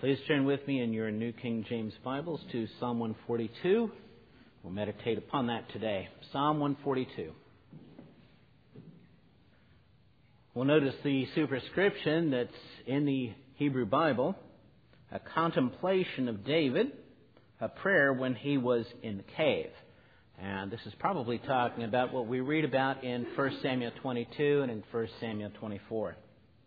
Please turn with me in your New King James Bibles to Psalm 142. We'll meditate upon that today. Psalm 142. We'll notice the superscription that's in the Hebrew Bible, a contemplation of David, a prayer when he was in the cave. And this is probably talking about what we read about in 1 Samuel 22 and in 1 Samuel 24.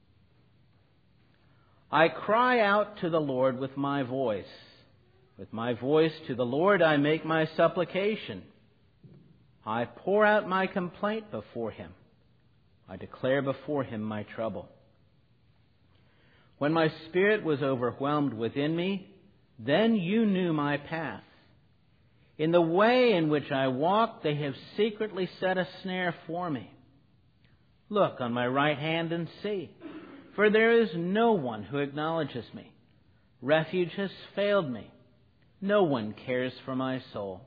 I cry out to the Lord with my voice. With my voice to the Lord I make my supplication. I pour out my complaint before Him. I declare before Him my trouble. When my spirit was overwhelmed within me, then you knew my path. In the way in which I walk, they have secretly set a snare for me. Look on my right hand and see, for there is no one who acknowledges me. Refuge has failed me. No one cares for my soul.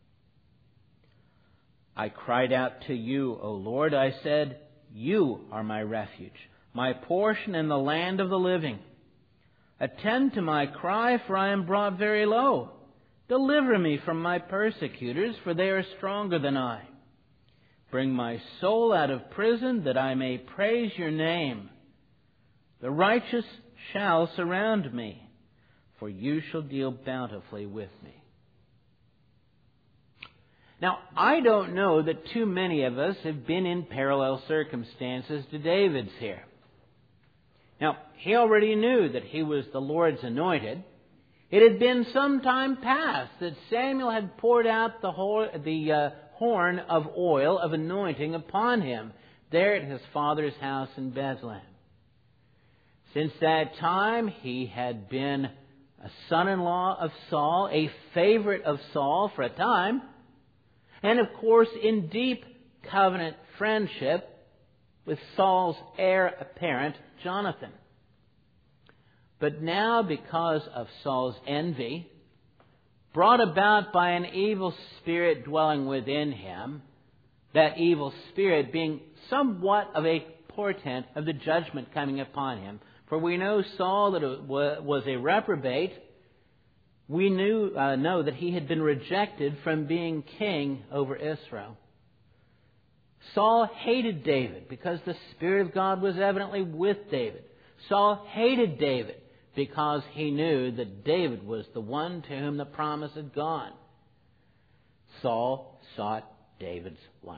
I cried out to you, O Lord. I said, you are my refuge, my portion in the land of the living. Attend to my cry, for I am brought very low. Deliver me from my persecutors, for they are stronger than I. Bring my soul out of prison, that I may praise your name. The righteous shall surround me, for you shall deal bountifully with me. Now, I don't know that too many of us have been in parallel circumstances to David's here. Now, he already knew that he was the Lord's anointed. It had been some time past that Samuel had poured out the horn of oil of anointing upon him there at his father's house in Bethlehem. Since that time, he had been a son-in-law of Saul, a favorite of Saul for a time, and of course in deep covenant friendship with Saul's heir apparent, Jonathan. But now, because of Saul's envy, brought about by an evil spirit dwelling within him, that evil spirit being somewhat of a portent of the judgment coming upon him. For we know Saul that it was a reprobate. We know that he had been rejected from being king over Israel. Saul hated David because the Spirit of God was evidently with David. Saul hated David because he knew that David was the one to whom the promise had gone. Saul sought David's life.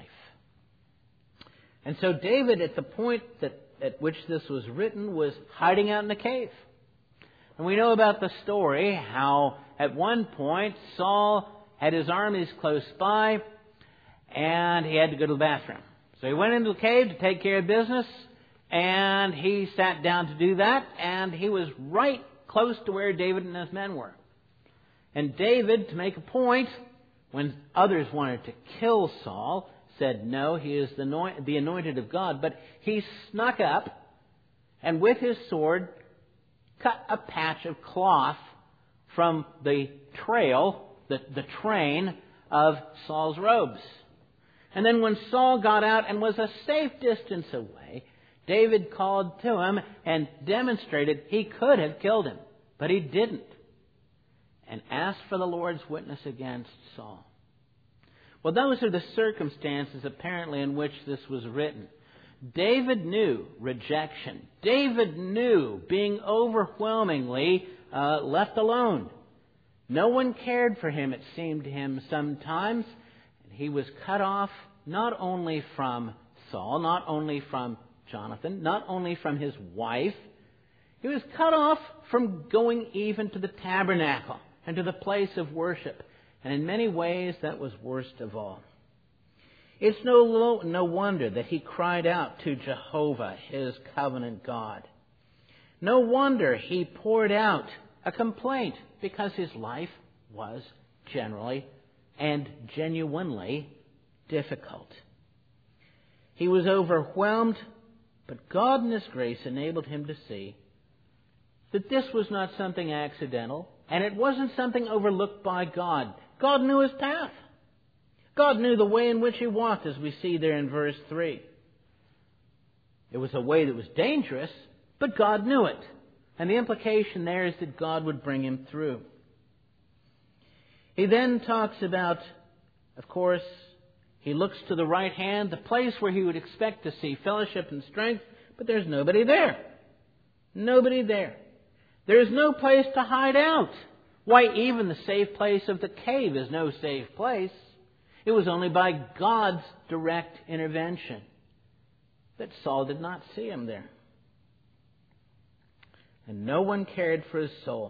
And so David, at the point at which this was written, was hiding out in a cave. And we know about the story how at one point Saul had his armies close by and he had to go to the bathroom. So he went into the cave to take care of business, and he sat down to do that, and he was right close to where David and his men were. And David, to make a point, when others wanted to kill Saul, said, no, he is the anointed of God. But he snuck up and with his sword cut a patch of cloth from the trail, the train of Saul's robes. And then when Saul got out and was a safe distance away, David called to him and demonstrated he could have killed him, but he didn't, and asked for the Lord's witness against Saul. Well, those are the circumstances apparently in which this was written. David knew rejection. David knew being overwhelmingly left alone. No one cared for him, it seemed to him sometimes. And he was cut off not only from Saul, not only from Jonathan, not only from his wife. He was cut off from going even to the tabernacle and to the place of worship. And in many ways, that was worst of all. It's no wonder that he cried out to Jehovah, his covenant God. No wonder he poured out a complaint, because his life was generally and genuinely difficult. He was overwhelmed, but God in His grace enabled him to see that this was not something accidental, and it wasn't something overlooked by God. God knew his path. God knew the way in which he walked, as we see there in verse 3. It was a way that was dangerous, but God knew it. And the implication there is that God would bring him through. He then talks about, of course, he looks to the right hand, the place where he would expect to see fellowship and strength, but there's nobody there. Nobody there. There is no place to hide out. Why, even the safe place of the cave is no safe place. It was only by God's direct intervention that Saul did not see him there. And no one cared for his soul.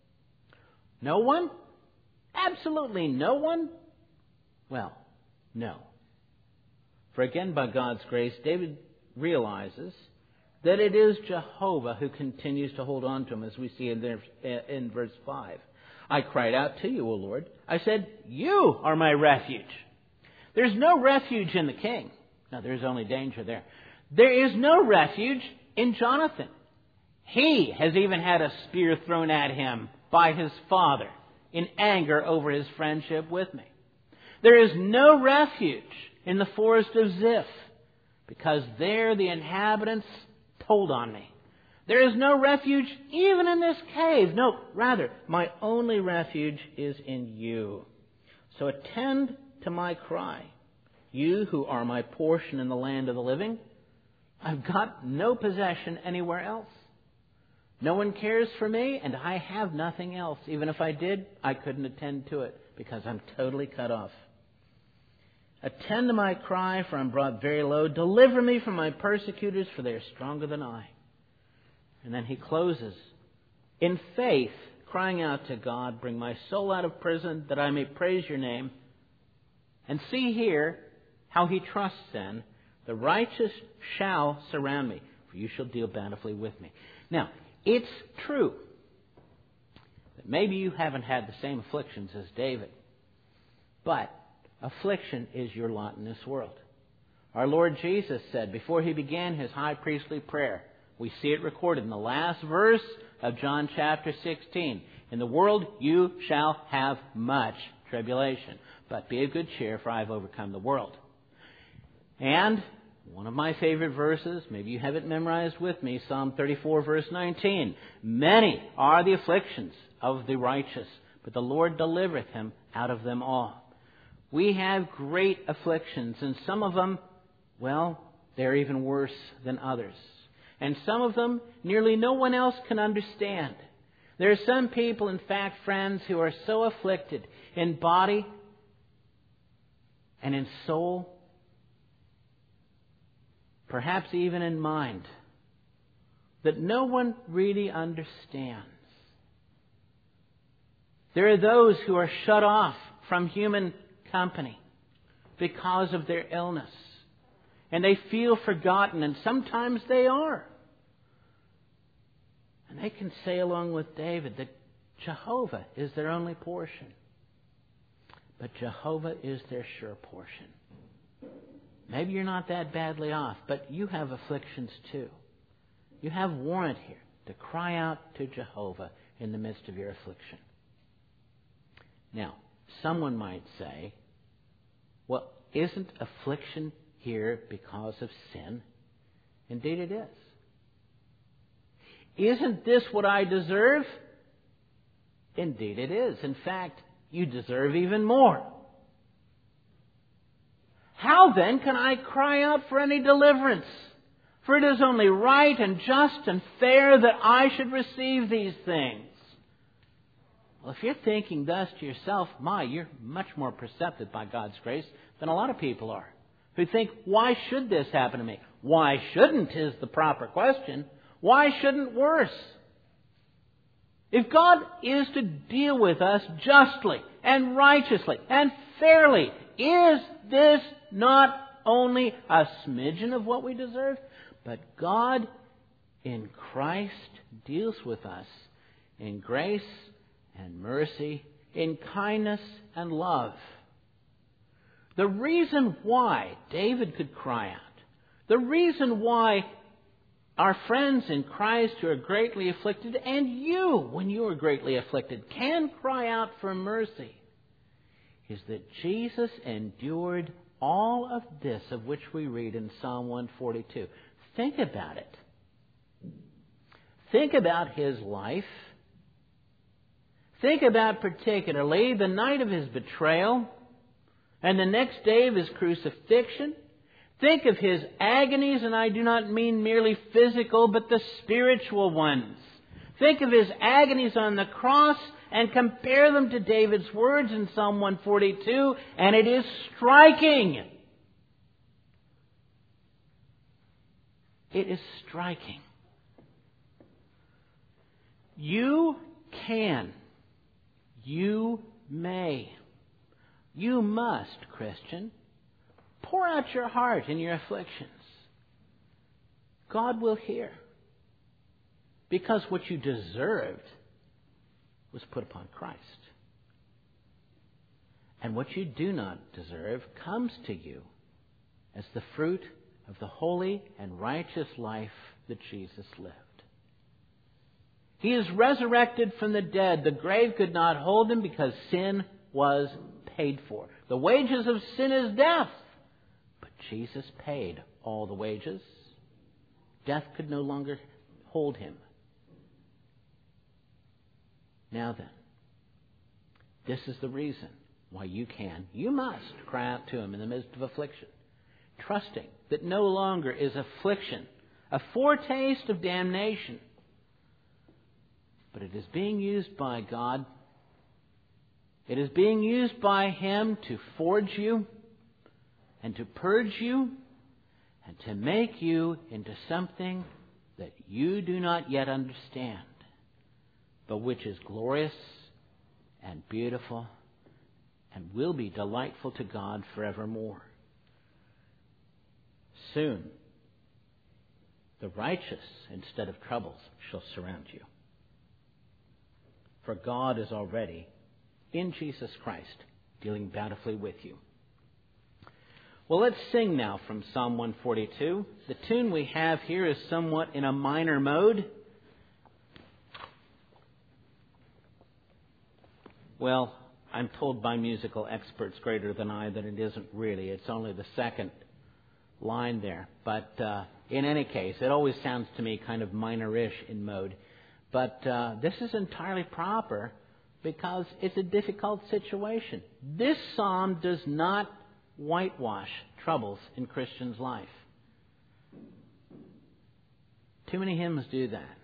No one? Absolutely no one? Well, no. For again, by God's grace, David realizes that it is Jehovah who continues to hold on to him, as we see in verse 5. I cried out to you, O Lord. I said, you are my refuge. There's no refuge in the king. No, there's only danger there. There is no refuge in Jonathan. He has even had a spear thrown at him by his father in anger over his friendship with me. There is no refuge in the forest of Ziph, because there the inhabitants told on me. There is no refuge even in this cave. No, rather, my only refuge is in you. So attend to my cry, you who are my portion in the land of the living. I've got no possession anywhere else. No one cares for me, and I have nothing else. Even if I did, I couldn't attend to it because I'm totally cut off. Attend to my cry, for I'm brought very low. Deliver me from my persecutors, for they are stronger than I. And then he closes, in faith, crying out to God, bring my soul out of prison, that I may praise your name. And see here how he trusts then, the righteous shall surround me, for you shall deal bountifully with me. Now, it's true that maybe you haven't had the same afflictions as David, but affliction is your lot in this world. Our Lord Jesus said before he began his high priestly prayer, we see it recorded in the last verse of John chapter 16. In the world you shall have much tribulation, but be of good cheer, for I have overcome the world. And one of my favorite verses, maybe you have it memorized with me, Psalm 34 verse 19. Many are the afflictions of the righteous, but the Lord delivereth him out of them all. We have great afflictions, and some of them, well, they're even worse than others. And some of them, nearly no one else can understand. There are some people, in fact, friends, who are so afflicted in body and in soul, perhaps even in mind, that no one really understands. There are those who are shut off from human company because of their illness. And they feel forgotten, and sometimes they are. And they can say along with David that Jehovah is their only portion. But Jehovah is their sure portion. Maybe you're not that badly off, but you have afflictions too. You have warrant here to cry out to Jehovah in the midst of your affliction. Now, someone might say, well, isn't affliction here because of sin? Indeed it is. Isn't this what I deserve? Indeed it is. In fact, you deserve even more. How then can I cry out for any deliverance? For it is only right and just and fair that I should receive these things. Well, if you're thinking thus to yourself, you're much more perceptive by God's grace than a lot of people are, who think, why should this happen to me? Why shouldn't is the proper question. Why shouldn't worse? If God is to deal with us justly and righteously and fairly, is this not only a smidgen of what we deserve? But God in Christ deals with us in grace and mercy, in kindness and love. The reason why David could cry out, the reason why our friends in Christ who are greatly afflicted, and you, when you are greatly afflicted, can cry out for mercy, is that Jesus endured all of this of which we read in Psalm 142. Think about it. think about his life. Think about particularly the night of his betrayal and the next day of his crucifixion. Think of his agonies, and I do not mean merely physical, but the spiritual ones. Think of his agonies on the cross and compare them to David's words in Psalm 142, and it is striking. It is striking. You can, you may, you must, Christian, pour out your heart in your afflictions. God will hear. Because what you deserved was put upon Christ. And what you do not deserve comes to you as the fruit of the holy and righteous life that Jesus lived. He is resurrected from the dead. The grave could not hold him because sin was paid for. The wages of sin is death. But Jesus paid all the wages. Death could no longer hold him. Now then, this is the reason why you can, you must cry out to him in the midst of affliction, trusting that no longer is affliction a foretaste of damnation, but it is being used by God. It is being used by him to forge you and to purge you and to make you into something that you do not yet understand, but which is glorious and beautiful and will be delightful to God forevermore. Soon, the righteous, instead of troubles, shall surround you. For God is already, in Jesus Christ, dealing bountifully with you. Well, let's sing now from Psalm 142. The tune we have here is somewhat in a minor mode. Well, I'm told by musical experts greater than I that it isn't really. It's only the second line there. But in any case, it always sounds to me kind of minor-ish in mode. But this is entirely proper because it's a difficult situation. This psalm does not whitewash troubles in Christians' life. Too many hymns do that.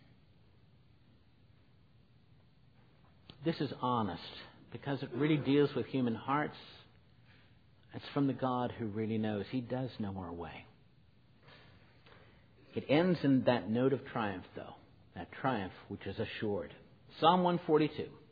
This is honest because it really deals with human hearts. It's from the God who really knows. He does know our way. It ends in that note of triumph, though. That triumph which is assured. Psalm 142.